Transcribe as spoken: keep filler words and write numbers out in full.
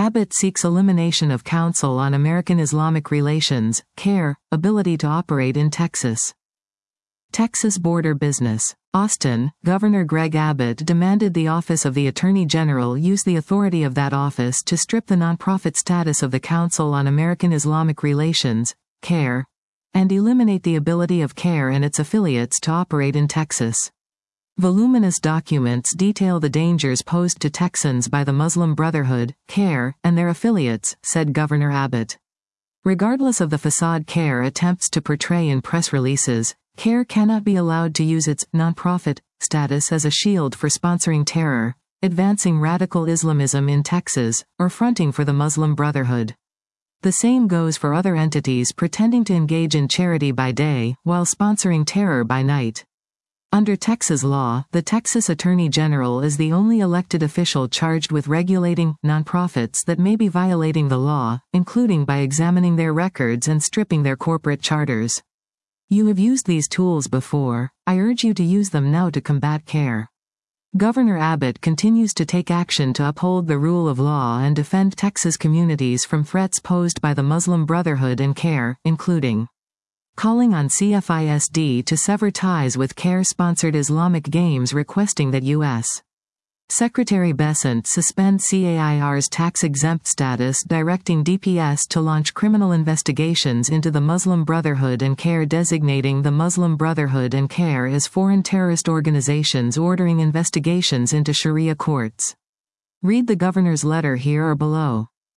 Abbott seeks elimination of Council on American Islamic Relations, CARE, ability to operate in Texas. Texas border business. Austin, Governor Greg Abbott demanded the Office of the Attorney General use the authority of that office to strip the nonprofit status of the Council on American Islamic Relations, CARE, and eliminate the ability of CARE and its affiliates to operate in Texas. Voluminous documents detail the dangers posed to Texans by the Muslim Brotherhood, CARE, and their affiliates, said Governor Abbott. Regardless of the facade CARE attempts to portray in press releases, CARE cannot be allowed to use its nonprofit status as a shield for sponsoring terror, advancing radical Islamism in Texas, or fronting for the Muslim Brotherhood. The same goes for other entities pretending to engage in charity by day while sponsoring terror by night. Under Texas law, the Texas Attorney General is the only elected official charged with regulating nonprofits that may be violating the law, including by examining their records and stripping their corporate charters. You have used these tools before. I urge you to use them now to combat CARE. Governor Abbott continues to take action to uphold the rule of law and defend Texas communities from threats posed by the Muslim Brotherhood and CARE, including calling on C F I S D to sever ties with CARE-sponsored Islamic Games, requesting that U S Secretary Bessent suspend C A I R's tax-exempt status, directing D P S to launch criminal investigations into the Muslim Brotherhood and CARE, designating the Muslim Brotherhood and CARE as foreign terrorist organizations, ordering investigations into Sharia courts. Read the governor's letter here or below.